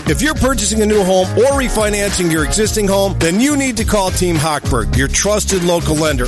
If you're purchasing a new home or refinancing your existing home, then you need to call Team Hochberg, your trusted local lender.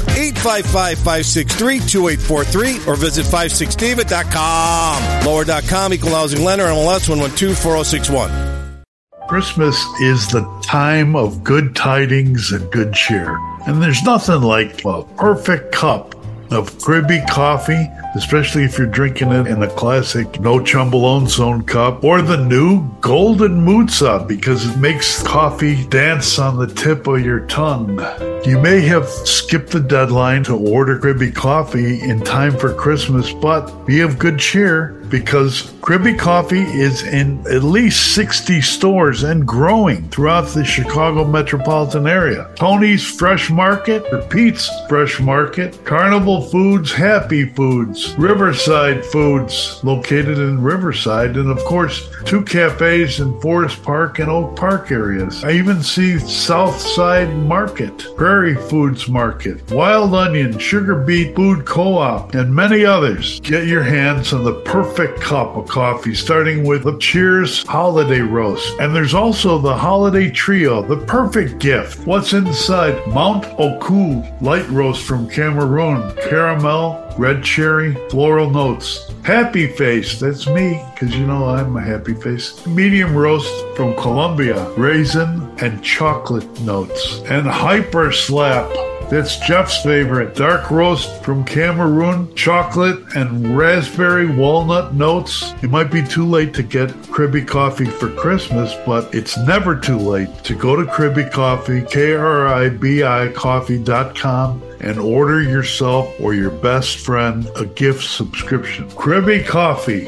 855-563-2843 or visit 56david.com. Lower.com, equal housing lender, MLS 1124061. Christmas is the time of good tidings and good cheer. And there's nothing like a perfect cup of Cribby coffee, especially if you're drinking it in the classic No Chumbolone Zone cup, or the new Golden Mutza, because it makes coffee dance on the tip of your tongue. You may have skipped the deadline to order Cribby coffee in time for Christmas, but be of good cheer, because Cribby coffee is in at least 60 stores and growing throughout the Chicago metropolitan area. Tony's Fresh Market, or Pete's Fresh Market, Carnival Foods, Happy Foods, Riverside Foods, located in Riverside, and of course, 2 cafes in Forest Park and Oak Park areas. I even see Southside Market, Prairie Foods Market, Wild Onion, Sugar Beet Food Co-op, and many others. Get your hands on the perfect cup of coffee, starting with the Cheers Holiday Roast. And there's also the Holiday Trio, the perfect gift. What's inside? Mount Oku Light Roast from Cameroon, caramel, red cherry, floral notes. Happy Face, that's me, because you know I'm a happy face. Medium roast from Colombia, raisin and chocolate notes. And Hyper Slap, that's Jeff's favorite. Dark roast from Cameroon, chocolate and raspberry walnut notes. It might be too late to get Cribby coffee for Christmas, but it's never too late to go to Cribby Coffee, KRIBI coffee.com, and order yourself or your best friend a gift subscription. Cribby Coffee,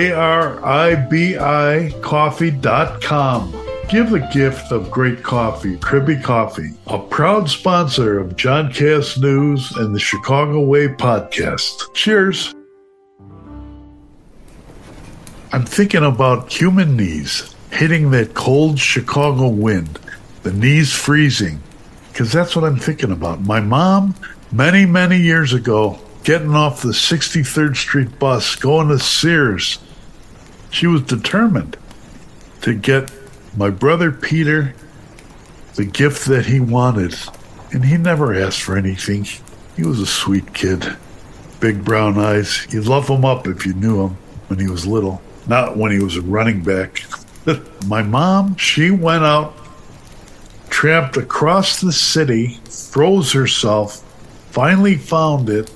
KRIBI coffee.com. Give the gift of great coffee. Cribby Coffee, a proud sponsor of John Cass News and the Chicago Way podcast. Cheers. I'm thinking about human knees hitting that cold Chicago wind, the knees freezing, because that's what I'm thinking about. My mom, many, many years ago, getting off the 63rd Street bus, going to Sears, she was determined to get my brother Peter the gift that he wanted, and he never asked for anything. He was a sweet kid. Big brown eyes. You'd love him up if you knew him when he was little, not when he was a running back. My mom, she went out, tramped across the city, froze herself, finally found it.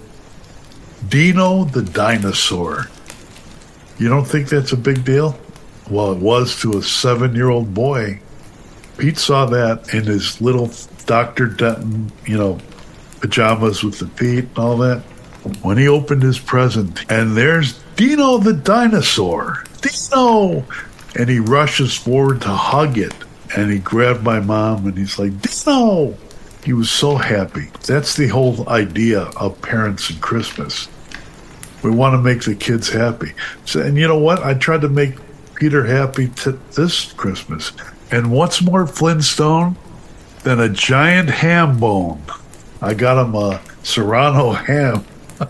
Dino the dinosaur. You don't think that's a big deal? Well, it was to a 7-year-old boy. Pete saw that in his little Dr. Denton, pajamas with the feet and all that. When he opened his present, and there's Dino the dinosaur. Dino! And he rushes forward to hug it. And he grabbed my mom, and he's like, Dino! He was so happy. That's the whole idea of parents and Christmas. We want to make the kids happy. So, and you know what? I tried to make Peter happy this Christmas. And what's more Flintstone than a giant ham bone? I got him a Serrano ham.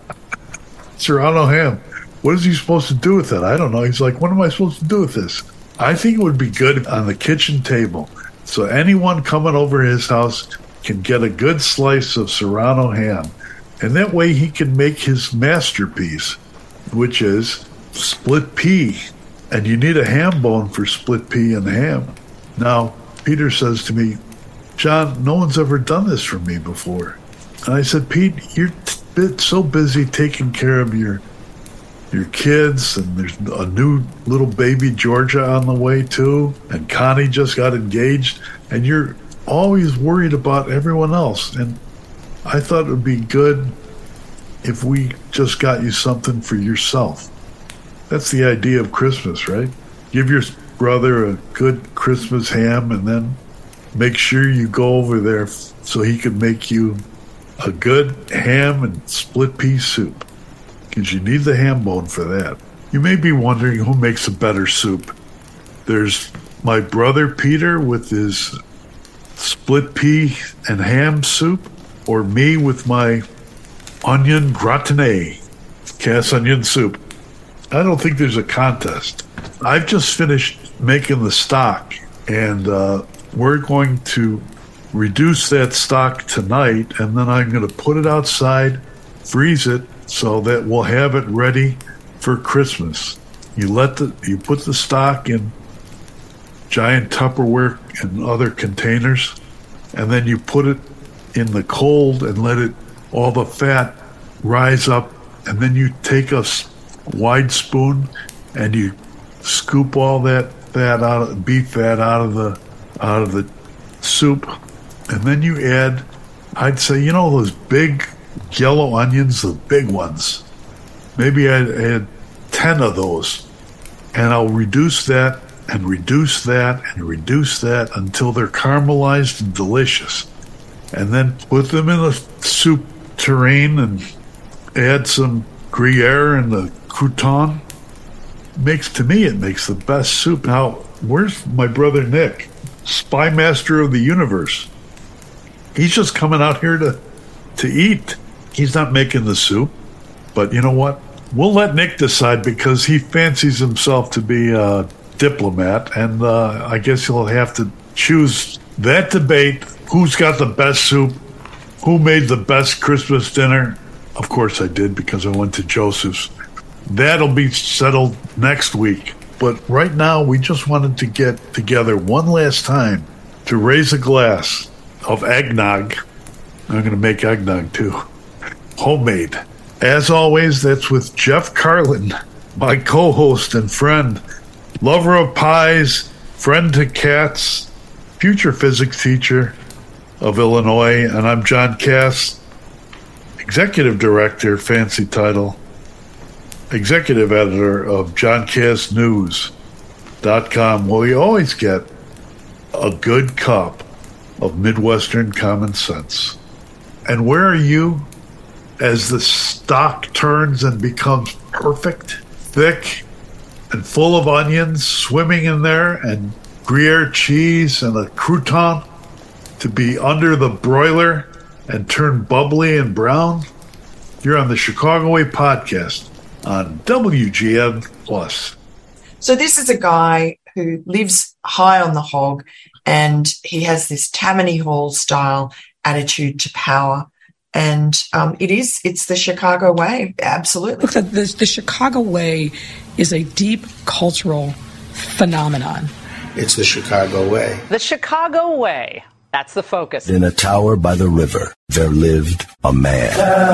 Serrano ham. What is he supposed to do with that? I don't know. He's like, what am I supposed to do with this? I think it would be good on the kitchen table. So anyone coming over his house can get a good slice of Serrano ham. And that way he can make his masterpiece, which is split pea. And you need a ham bone for split pea and ham. Now, Peter says to me, John, no one's ever done this for me before. And I said, Pete, you're so busy taking care of your kids, and there's a new little baby Georgia on the way too, and Connie just got engaged, and you're always worried about everyone else. And I thought it would be good if we just got you something for yourself. That's the idea of Christmas, right? Give your brother a good Christmas ham, and then make sure you go over there so he can make you a good ham and split pea soup, because you need the ham bone for that. You may be wondering who makes a better soup. There's my brother Peter with his split pea and ham soup, or me with my onion gratinée, Cass onion soup. I don't think there's a contest. I've just finished making the stock, and we're going to reduce that stock tonight, and then I'm going to put it outside, freeze it, so that we'll have it ready for Christmas. You put the stock in giant Tupperware and other containers, and then you put it in the cold and let all the fat rise up, and then you take a wide spoon and you scoop all that beef fat out of the soup, and then you add, I'd say, those big yellow onions, the big ones. Maybe I'd add 10 of those, and I'll reduce that and reduce that and reduce that until they're caramelized and delicious. And then put them in a soup tureen and add some Gruyere and the crouton. It makes the best soup. Now, where's my brother Nick, spy master of the universe? He's just coming out here to eat. He's not making the soup. But you know what? We'll let Nick decide, because he fancies himself to be a diplomat, and I guess he'll have to choose that debate. Who's got the best soup? Who made the best Christmas dinner? Of course I did, because I went to Joseph's. That'll be settled next week. But right now, we just wanted to get together one last time to raise a glass of eggnog. I'm going to make eggnog, too. Homemade. As always, that's with Jeff Carlin, my co-host and friend, lover of pies, friend to cats, future physics teacher of Illinois, and I'm John Cass, executive director, fancy title, executive editor of JohnCassNews.com, where you always get a good cup of Midwestern common sense. And where are you as the stock turns and becomes perfect, thick, and full of onions swimming in there, and Gruyere cheese and a crouton to be under the broiler and turn bubbly and brown? You're on the Chicago Way podcast on WGN Plus. So this is a guy who lives high on the hog, and he has this Tammany Hall style attitude to power. And it's the Chicago way, absolutely. Look, the Chicago way is a deep cultural phenomenon. It's the Chicago way. The Chicago way. That's the focus. In a tower by the river, there lived a man.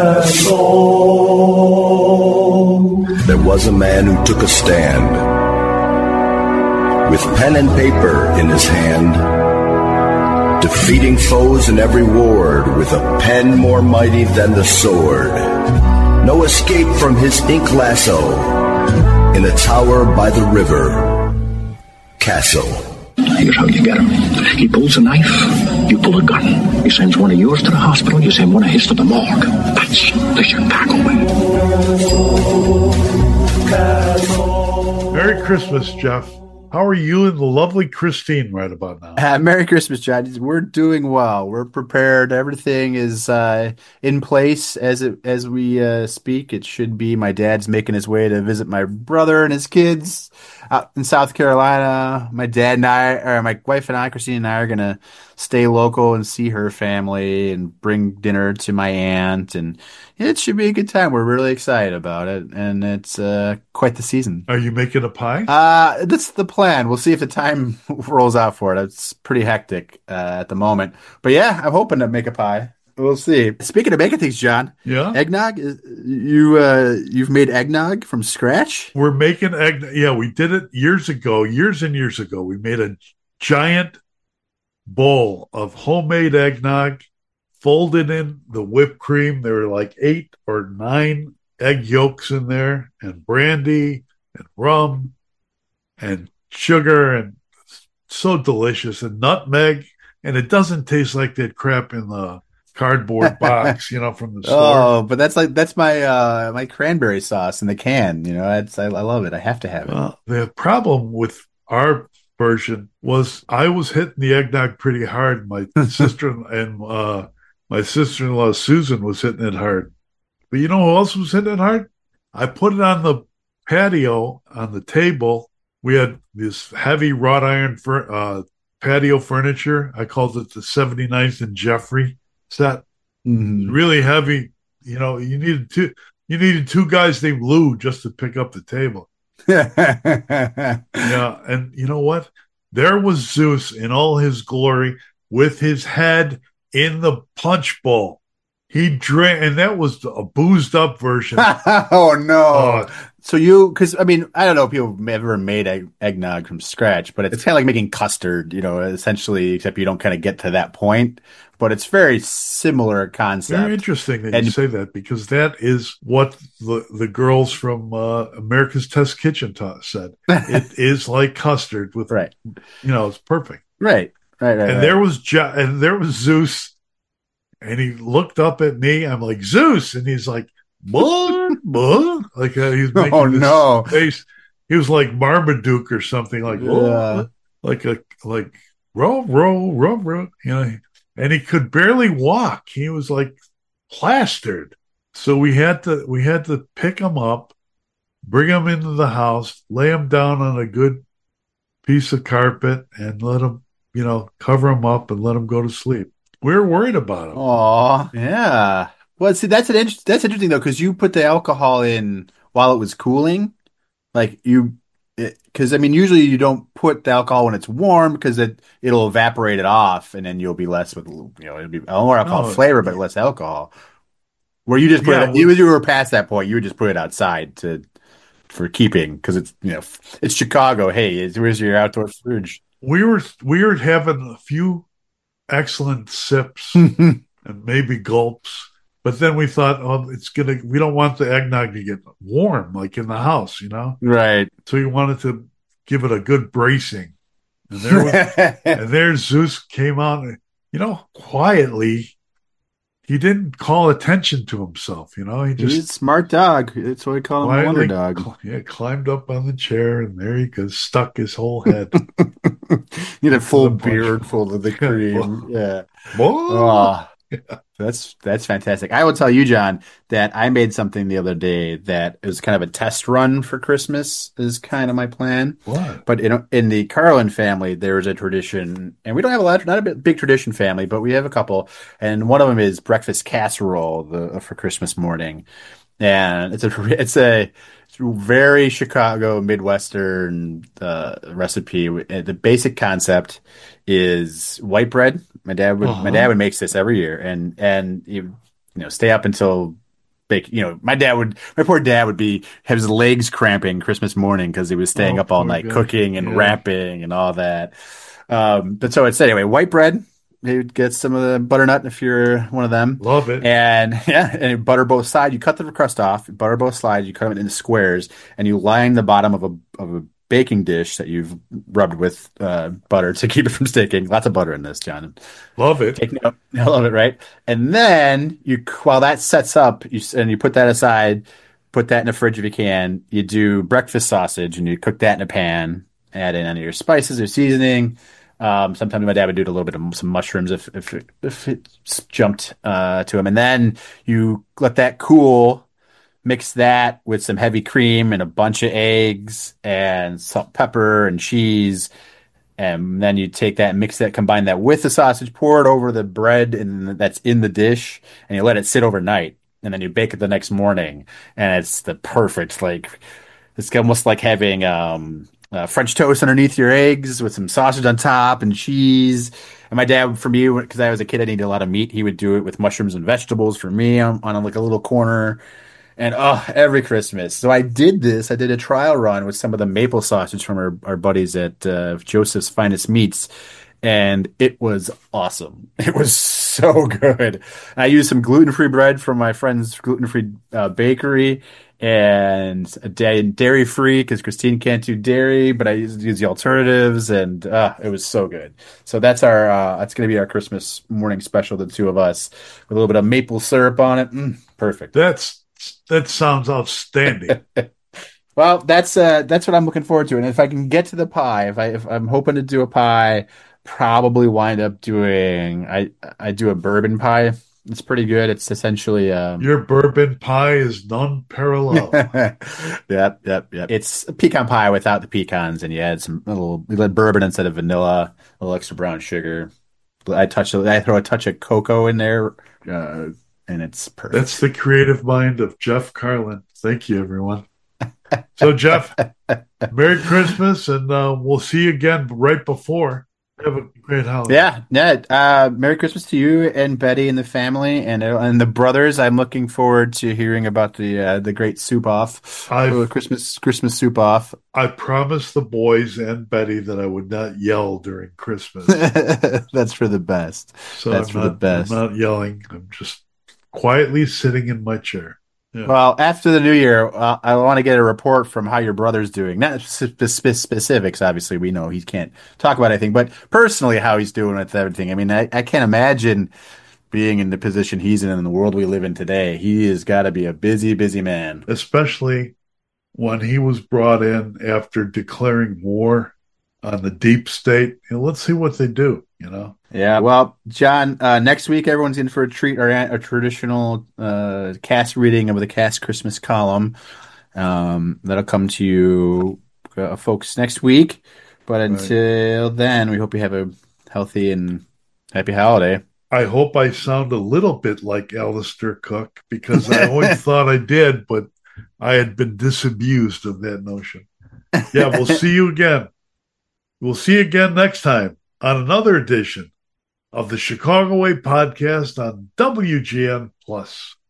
There was a man who took a stand. With pen and paper in his hand, defeating foes in every ward with a pen more mighty than the sword. No escape from his ink lasso. In a tower by the river, Castle. Here's how you get him. He pulls a knife, you pull a gun. He sends one of yours to the hospital, you send one of his to the morgue. That's the Chicago way. Merry Christmas, Jeff. How are you and the lovely Christine right about now? Merry Christmas, John. We're doing well. We're prepared. Everything is in place as we speak. It should be. My dad's making his way to visit my brother and his kids out in South Carolina. My wife and I, Christine and I, are gonna stay local and see her family and bring dinner to my aunt, and it should be a good time. We're really excited about it, and it's quite the season. Are you making a pie? That's the plan. We'll see if the time rolls out for it. It's pretty hectic at the moment, but yeah, I'm hoping to make a pie. We'll see. Speaking of making things, John, yeah, eggnog. You've made eggnog from scratch? We're making eggnog. Yeah, we did it years and years ago. We made a giant bowl of homemade eggnog, folded in the whipped cream. There were like 8 or 9 egg yolks in there, and brandy and rum and sugar, and so delicious, and nutmeg. And it doesn't taste like that crap in the cardboard box, from the store. Oh, but that's my my cranberry sauce in the can. I love it. I have to have it. Well, the problem with our version was I was hitting the eggnog pretty hard. My sister and my sister-in-law Susan was hitting it hard. But you know who else was hitting it hard? I put it on the patio on the table we had this heavy wrought iron patio furniture. I called it the 79th and Jeffrey set. Mm-hmm. Really heavy. You know, you needed two guys named Lou just to pick up the table. Yeah, and you know what? There was Zeus in all his glory with his head in the punch bowl. He drank, and that was a boozed up version. Oh no! So because I mean, I don't know if you've ever made eggnog from scratch, but it's kind of like making custard, you know, essentially, except you don't kind of get to that point. But it's very similar concept. Very interesting that you say that, because that is what the girls from America's Test Kitchen said. It is like custard with, right. You know, it's perfect. Right. And there was Zeus, and he looked up at me. I'm like, Zeus, and he's like, what? Like he's making this face. He was like Marmaduke or something, like like row, you know. And he could barely walk. He was like plastered. So we had to pick him up, bring him into the house, lay him down on a good piece of carpet, and let him, you know, cover him up and let him go to sleep. We were worried about him. Oh, yeah. Well, see, that's interesting though, because you put the alcohol in while it was cooling, like because I mean, usually you don't put the alcohol when it's warm because it'll evaporate it off, and then you'll be less with, you know, it'll be more alcohol flavor but less alcohol. Where you just put it, you were past that point, you would just put it outside for keeping, because it's, you know, it's Chicago. Hey, where's your outdoor fridge? We were having a few excellent sips and maybe gulps. But then we thought, we don't want the eggnog to get warm, like in the house, you know? Right. So we wanted to give it a good bracing. And there Zeus came out, and, you know, quietly, he didn't call attention to himself, you know? He's a smart dog. That's why we call him a wonder dog. Climbed up on the chair, and there he goes, stuck his whole head. He had a full beard full of the cream. Yeah. Oh. That's fantastic. I will tell you, John, that I made something the other day that is kind of a test run for Christmas, is kind of my plan. What? But in the Carlin family, there's a tradition, and we don't have not a big tradition family, but we have a couple, and one of them is breakfast casserole for Christmas morning. And it's a very Chicago Midwestern recipe. The basic concept is white bread. My dad would make this every year, and you know, stay up until bake. You know, my poor dad would have his legs cramping Christmas morning because he was staying up all night cooking and wrapping and all that. But so it's anyway, white bread. You would get some of the butternut if you're one of them. Love it. And butter both sides. You cut the crust off, butter both sides, you cut them into squares, and you line the bottom of a baking dish that you've rubbed with butter to keep it from sticking. Lots of butter in this, John. Love it. Take note. I love it, right? And then while that sets up, you put that aside, put that in the fridge if you can. You do breakfast sausage, and you cook that in a pan. Add in any of your spices or seasoning. Sometimes my dad would do a little bit of some mushrooms if it jumped to him, and then you let that cool. Mix that with some heavy cream and a bunch of eggs and salt, pepper, and cheese, and then you take that and mix that, combine that with the sausage, pour it over the bread that's in the dish, and you let it sit overnight, and then you bake it the next morning, and it's the perfect, like, it's almost like having French toast underneath your eggs with some sausage on top and cheese. And my dad, for me, because I was a kid, I needed a lot of meat, he would do it with mushrooms and vegetables for me on like a little corner. And every Christmas. So I did a trial run with some of the maple sausage from our buddies at Joseph's Finest Meats. And it was awesome. It was so good. I used some gluten-free bread from my friend's gluten-free bakery, and dairy-free because Christine can't do dairy, but I used the alternatives, and it was so good. So that's that's going to be our Christmas morning special, the two of us, with a little bit of maple syrup on it. Perfect. That sounds outstanding. Well, that's what I'm looking forward to. And if I can get to the pie, if I'm hoping to do a pie, probably wind up doing I do a bourbon pie It's pretty good. It's essentially Your bourbon pie is non-parallel. Yep. It's a pecan pie without the pecans, and you add you let bourbon instead of vanilla, a little extra brown sugar. I throw a touch of cocoa in there, and it's perfect. That's the creative mind of Jeff Carlin. Thank you, everyone. So, Jeff, Merry Christmas, and we'll see you again right before. Have a great holiday. Yeah. Merry Christmas to you and Betty and the family and the brothers. I'm looking forward to hearing about the great soup off, Christmas soup off. I promised the boys and Betty that I would not yell during Christmas. That's for the best. So I'm not yelling. I'm just quietly sitting in my chair. Yeah. Well, after the new year, I want to get a report from how your brother's doing. Not specifics, obviously. We know he can't talk about anything, but personally, how he's doing with everything. I mean, I can't imagine being in the position he's in the world we live in today. He has got to be a busy, busy man. Especially when he was brought in after declaring war on the deep state. Let's see what they do, Yeah, well, John, next week everyone's in for a treat, a traditional cast reading of the Cast Christmas column. That'll come to you folks next week. But until then, we hope you have a healthy and happy holiday. I hope I sound a little bit like Alistair Cook, because I always thought I did, but I had been disabused of that notion. Yeah, we'll see you again. We'll see you again next time on another edition of the Chicago Way podcast on WGN Plus.